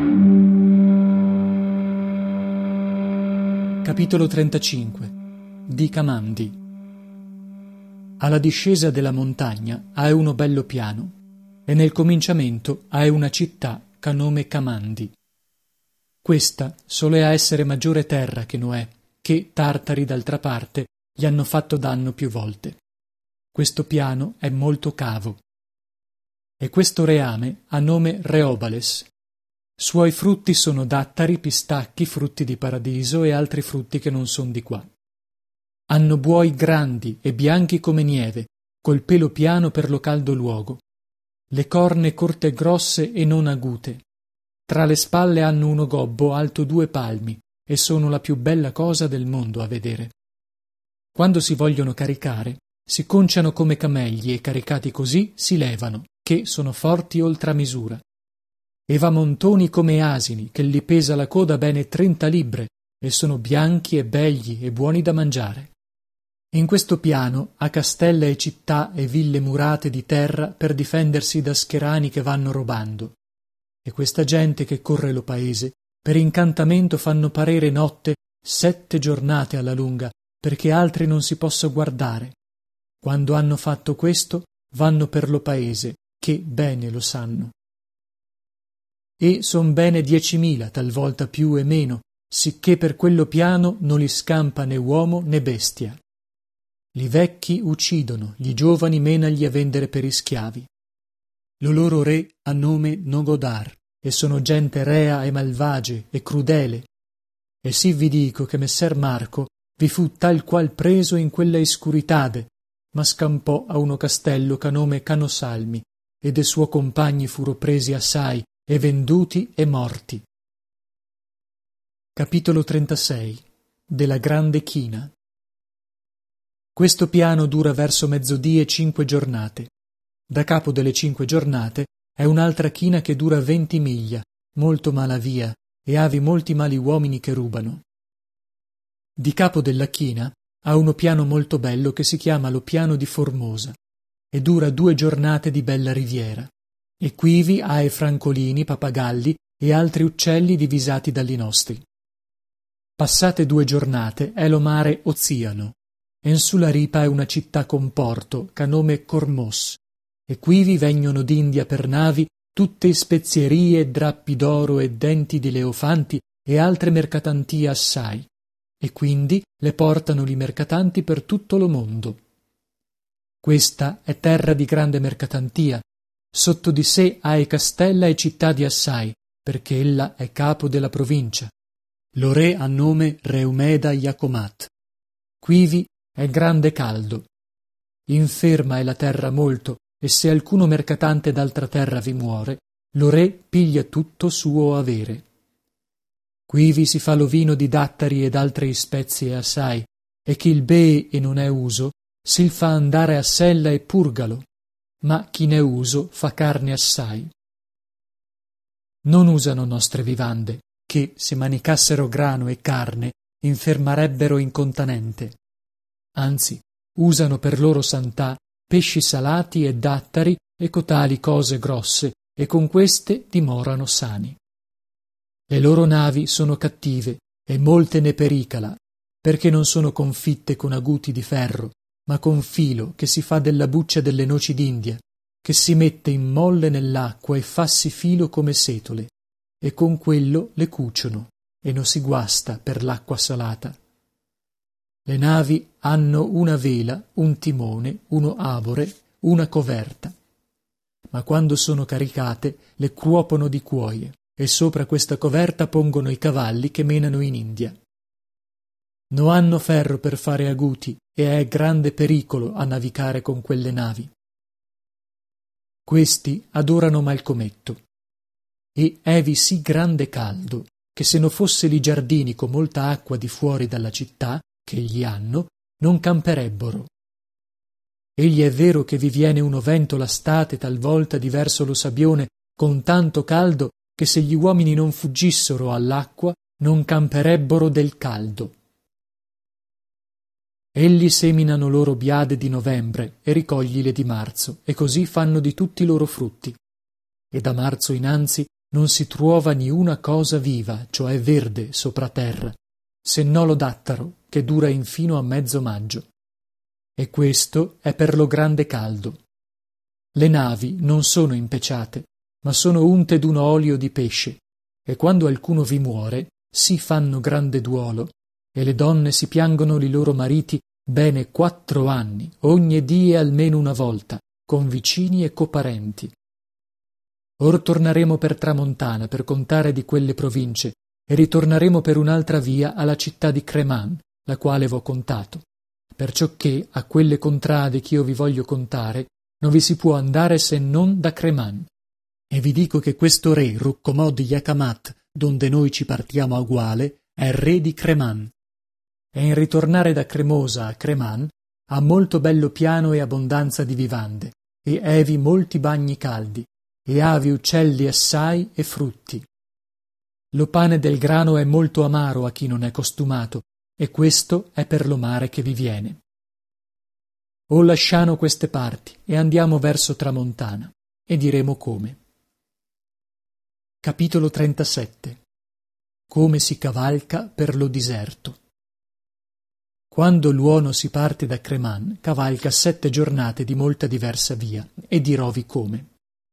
Capitolo 35 di Kamandi. Alla discesa della montagna hai uno bello piano e nel cominciamento hai una città ch'a nome Kamandi. Questa solea essere maggiore terra che Noè, che tartari d'altra parte gli hanno fatto danno più volte. Questo piano è molto cavo. E questo reame ha nome Reobales. Suoi frutti sono dattari, pistacchi, frutti di paradiso e altri frutti che non son di qua. Hanno buoi grandi e bianchi come nieve, col pelo piano per lo caldo luogo. Le corne corte e grosse e non agute. Tra le spalle hanno uno gobbo alto 2 palmi e sono la più bella cosa del mondo a vedere. Quando si vogliono caricare, si conciano come camelli e caricati così si levano, che sono forti oltre misura. E va montoni come asini, che li pesa la coda bene 30 libbre, e sono bianchi e begli e buoni da mangiare. In questo piano ha castella e città e ville murate di terra per difendersi da scherani che vanno robando. E questa gente che corre lo paese, per incantamento fanno parere notte 7 giornate alla lunga, perché altri non si possa guardare. Quando hanno fatto questo, vanno per lo paese, che bene lo sanno. E son bene 10.000, talvolta più e meno, sicché per quello piano non li scampa né uomo né bestia. Li vecchi uccidono, gli giovani menagli a vendere per ischiavi. Lo loro re ha nome Nogodar, e sono gente rea e malvagie e crudele. E sì vi dico che messer Marco vi fu tal qual preso in quella iscuritade, ma scampò a uno castello ch'a nome Canosalmi, e de suoi compagni furo presi assai, e venduti e morti. Capitolo 36 della grande china. Questo piano dura verso mezzodì e 5 giornate. Da capo delle 5 giornate è un'altra china che dura 20 miglia, molto mala via, e havi molti mali uomini che rubano. Di capo della china ha uno piano molto bello che si chiama lo piano di Formosa, e dura 2 giornate di bella riviera. E quivi ha francolini, papagalli e altri uccelli divisati dagli nostri. Passate 2 giornate è lo mare Oziano, e in sulla ripa è una città con porto, ch'a nome Cormos, e quivi vegnono d'India per navi tutte spezierie, drappi d'oro e denti di leofanti e altre mercatantie assai, e quindi le portano li mercatanti per tutto lo mondo. Questa è terra di grande mercatantia. Sotto di sé ha castella e città di assai, perché ella è capo della provincia. Lo re ha nome Reumeda Iacomat. Quivi è grande caldo. Inferma è la terra molto, e se alcuno mercatante d'altra terra vi muore, lo re piglia tutto suo avere. Quivi si fa lo vino di dattari ed altre spezie assai, e chi il bee e non è uso, sil fa andare a sella e purgalo, ma chi n'è uso fa carne assai. Non usano nostre vivande, che, se manicassero grano e carne, infermarebbero incontanente. Anzi, usano per loro santà pesci salati e dattari e cotali cose grosse, e con queste dimorano sani. Le loro navi sono cattive, e molte ne pericala, perché non sono confitte con aguti di ferro, ma con filo che si fa della buccia delle noci d'India, che si mette in molle nell'acqua e fassi filo come setole, e con quello le cuciono, e non si guasta per l'acqua salata. Le navi hanno una vela, un timone, uno abore, una coverta. Ma quando sono caricate, le cuopono di cuoie, e sopra questa coverta pongono i cavalli che menano in India. Non hanno ferro per fare aguti, e è grande pericolo a navicare con quelle navi. Questi adorano Malcometto. E èvi sì grande caldo, che se no fosse li giardini con molta acqua di fuori dalla città, che gli hanno, non camperebbero. Egli è vero che vi viene uno vento la state talvolta di verso lo Sabione con tanto caldo che se gli uomini non fuggissero all'acqua non camperebbero del caldo. Elli seminano loro biade di novembre e ricoglile di marzo, e così fanno di tutti i loro frutti. E da marzo innanzi non si truova ni una cosa viva, cioè verde, sopra terra, se no lo dattaro, che dura infino a mezzo maggio. E questo è per lo grande caldo. Le navi non sono impeciate, ma sono unte d'un olio di pesce, e quando alcuno vi muore, si fanno grande duolo, e le donne si piangono li loro mariti bene 4 anni, ogni die almeno una volta, con vicini e coparenti. Or tornaremo per Tramontana per contare di quelle province, e ritornaremo per un'altra via alla città di Creman, la quale v'ho contato, perciò che a quelle contrade ch'io vi voglio contare non vi si può andare se non da Creman. E vi dico che questo re Ruccomò di Jacamat, donde noi ci partiamo a guale, è re di Creman. E in ritornare da Cremosa a Creman ha molto bello piano e abbondanza di vivande, e evi molti bagni caldi, e avi uccelli assai e frutti. Lo pane del grano è molto amaro a chi non è costumato, e questo è per lo mare che vi viene. O lasciano queste parti e andiamo verso Tramontana, e diremo come. Capitolo 37. Come si cavalca per lo diserto. Quando l'uomo si parte da Creman, cavalca 7 giornate di molta diversa via, e dirovi come.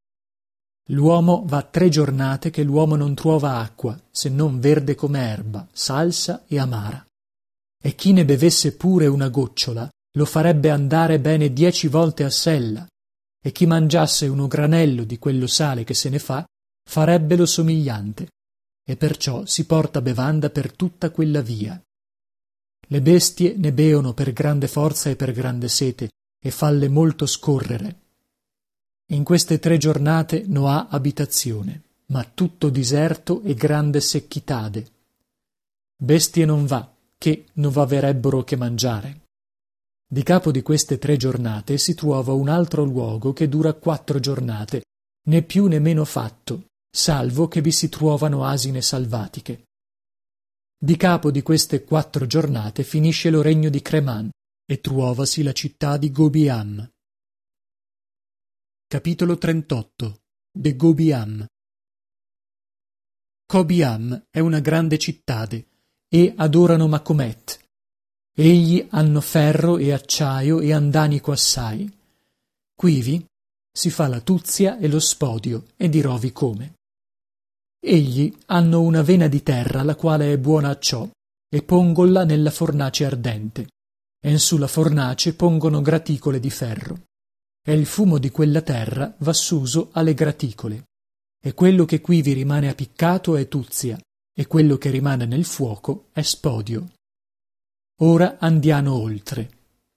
L'uomo va 3 giornate che l'uomo non truova acqua, se non verde come erba, salsa e amara. E chi ne bevesse pure una gocciola, lo farebbe andare bene 10 volte a sella, e chi mangiasse uno granello di quello sale che se ne fa, farebbelo somigliante, e perciò si porta bevanda per tutta quella via. Le bestie ne beono per grande forza e per grande sete, e falle molto scorrere. In queste 3 giornate no ha abitazione, ma tutto diserto e grande secchitade. Bestie non va, che non v'averebbero che mangiare. Di capo di queste 3 giornate si trova un altro luogo che dura 4 giornate, né più né meno fatto, salvo che vi si trovano asine salvatiche. Di capo di queste 4 giornate finisce lo regno di Creman, e trovasi la città di Gobiam. Capitolo 38. De Gobiam. Gobiam è una grande cittade, e adorano Macomet. Egli hanno ferro e acciaio e andanico assai. Quivi si fa la tuzia e lo spodio, e dirovi come. Egli hanno una vena di terra la quale è buona a ciò, e pongolla nella fornace ardente, e in sulla fornace pongono graticole di ferro, e il fumo di quella terra va suso alle graticole, e quello che quivi rimane appiccato è tuzia, e quello che rimane nel fuoco è spodio. Ora andiamo oltre.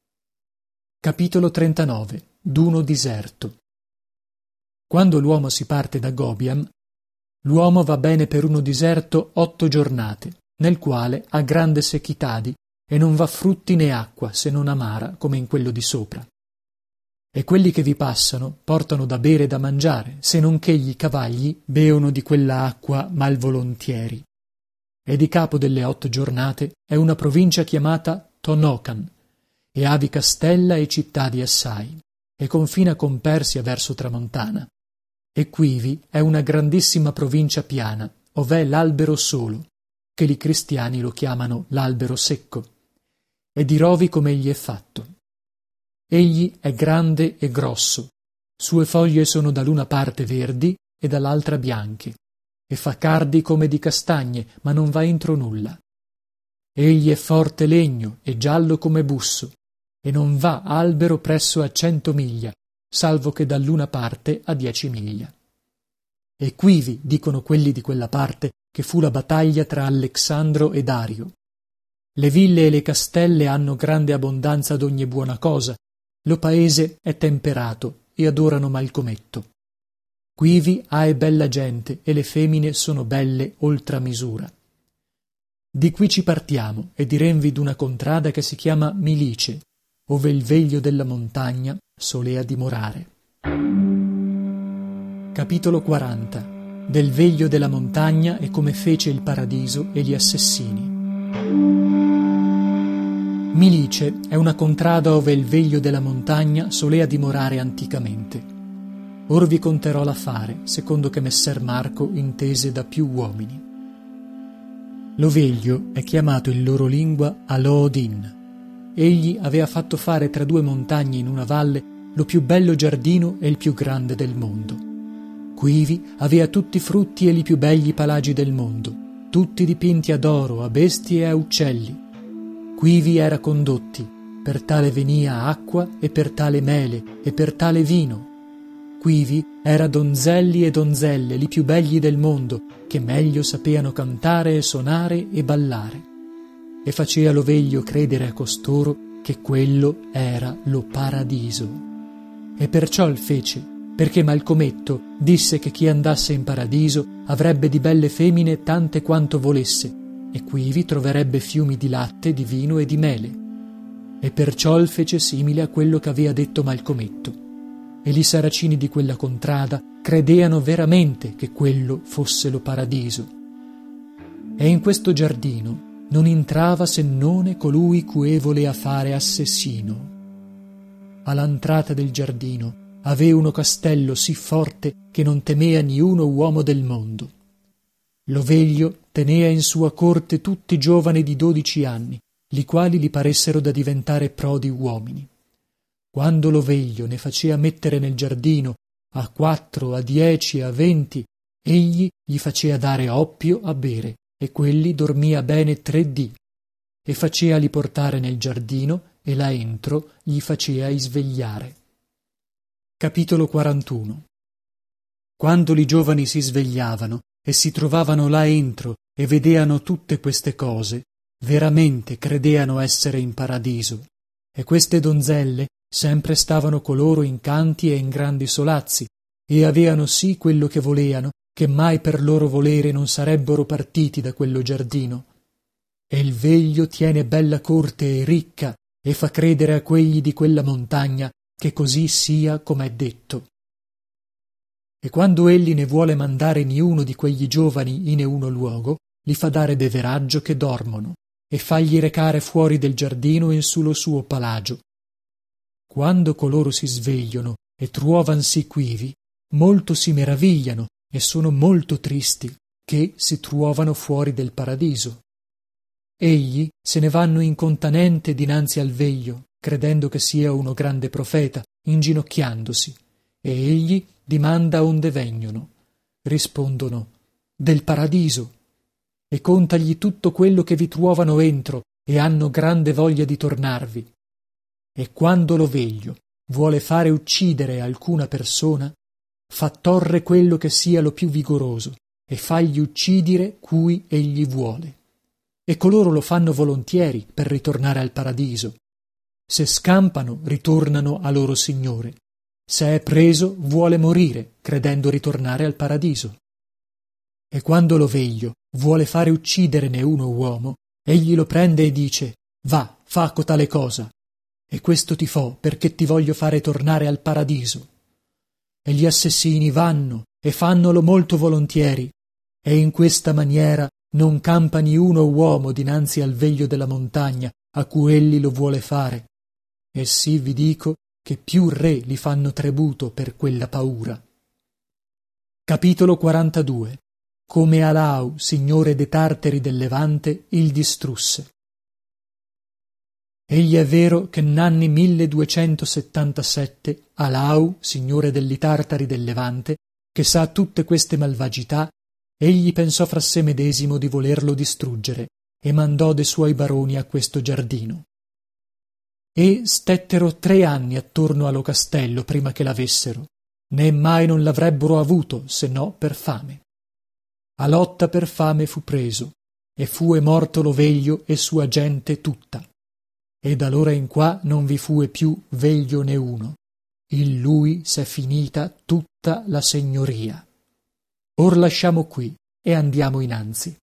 Capitolo 39. D'uno diserto. Quando l'uomo si parte da Gobiam, l'uomo va bene per uno diserto 8 giornate, nel quale ha grande secchitadi, e non va frutti né acqua, se non amara, come in quello di sopra. E quelli che vi passano portano da bere e da mangiare, se non che gli cavalli beono di quella acqua malvolontieri. E di capo delle 8 giornate è una provincia chiamata Tonocan, e avi castella e cittadi assai, e confina con Persia verso Tramontana. E quivi è una grandissima provincia piana, ov'è l'albero solo, che i cristiani lo chiamano l'albero secco, e dirovi come egli è fatto. Egli è grande e grosso, sue foglie sono da l'una parte verdi e dall'altra bianche, e fa cardi come di castagne, ma non va entro nulla. Egli è forte legno e giallo come busso, e non va albero presso a 100 miglia, salvo che dall'una parte a 10 miglia. E quivi, dicono quelli di quella parte, che fu la battaglia tra Alexandro e Dario. Le ville e le castelle hanno grande abbondanza d'ogni buona cosa, lo paese è temperato e adorano Malcometto. Quivi ha è bella gente e le femmine sono belle oltre misura. Di qui ci partiamo e direnvi d'una contrada che si chiama Milice, ove il veglio della montagna solea dimorare. Capitolo 40. Del veglio della montagna e come fece il paradiso e gli assassini. Milice è una contrada ove il veglio della montagna solea dimorare anticamente. Or vi conterò l'affare, secondo che messer Marco intese da più uomini. L'Oveglio è chiamato in loro lingua Aloodin. Egli aveva fatto fare tra due montagne in una valle lo più bello giardino e il più grande del mondo. Quivi aveva tutti i frutti e li più begli palagi del mondo, tutti dipinti ad oro, a bestie e a uccelli. Quivi era condotti, per tale venia acqua e per tale mele e per tale vino. Quivi era donzelli e donzelle, li più begli del mondo, che meglio sapeano cantare e sonare e ballare. E facea l'Oveglio credere a costoro che quello era lo paradiso. E perciò il fece, perché Malcometto disse che chi andasse in paradiso avrebbe di belle femmine tante quanto volesse, e quivi troverebbe fiumi di latte, di vino e di mele. E perciò il fece simile a quello che aveva detto Malcometto. E i saracini di quella contrada credeano veramente che quello fosse lo paradiso. E in questo giardino non entrava se non colui cui volea fare assassino. All'entrata del giardino avea uno castello sì forte che non temea niuno uomo del mondo. L'Oveglio tenea in sua corte tutti giovani di 12 anni, li quali gli paressero da diventare prodi uomini. Quando l'Oveglio ne facea mettere nel giardino a 4, a 10, a 20, egli gli facea dare oppio a bere, e quelli dormia bene 3 dì, e faceali portare nel giardino, e là entro gli facea isvegliare. Capitolo 41. Quando li giovani si svegliavano e si trovavano là entro e vedeano tutte queste cose, veramente credeano essere in paradiso, e queste donzelle sempre stavano coloro in canti e in grandi solazzi, e aveano sì quello che voleano, che mai per loro volere non sarebbero partiti da quello giardino. E il veglio tiene bella corte e ricca, e fa credere a quegli di quella montagna che così sia com'è detto. E quando egli ne vuole mandare niuno di quegli giovani in uno luogo, li fa dare beveraggio che dormono, e fagli recare fuori del giardino in su lo suo palagio. Quando coloro si svegliano e truovansi quivi, molto si meravigliano e sono molto tristi, che si truovano fuori del paradiso. Egli se ne vanno incontanente dinanzi al veglio, credendo che sia uno grande profeta, inginocchiandosi, e egli dimanda onde vegnono. Rispondono: del paradiso, e contagli tutto quello che vi truovano entro, e hanno grande voglia di tornarvi. E quando l'Oveglio vuole fare uccidere alcuna persona, fa torre quello che sia lo più vigoroso, e fagli uccidere cui egli vuole. E coloro lo fanno volontieri per ritornare al paradiso. Se scampano, ritornano a loro signore. Se è preso, vuole morire, credendo ritornare al paradiso. E quando l'Oveglio vuole fare uccidere uno uomo, egli lo prende e dice: va, fa cotale cosa. E questo ti fo perché ti voglio fare tornare al paradiso. E gli assassini vanno e fannolo molto volontieri, e in questa maniera non campa niuno uomo dinanzi al veglio della montagna a cui egli lo vuole fare, e sì vi dico che più re li fanno tributo per quella paura. Capitolo 42. Come Alau, signore de Tartari del Levante, il distrusse. Egli è vero che n'anni 1277 Alau, signore degli Tartari del Levante, che sa tutte queste malvagità, egli pensò fra sé medesimo di volerlo distruggere, e mandò de suoi baroni a questo giardino. E stettero 3 anni attorno allo castello prima che l'avessero, né mai non l'avrebbero avuto se no per fame. A lotta per fame fu preso, e fue morto l'Oveglio e sua gente tutta. E da l'ora in qua non vi fue più veglio né uno. In lui s'è finita tutta la segnoria. Or lasciamo qui e andiamo innanzi.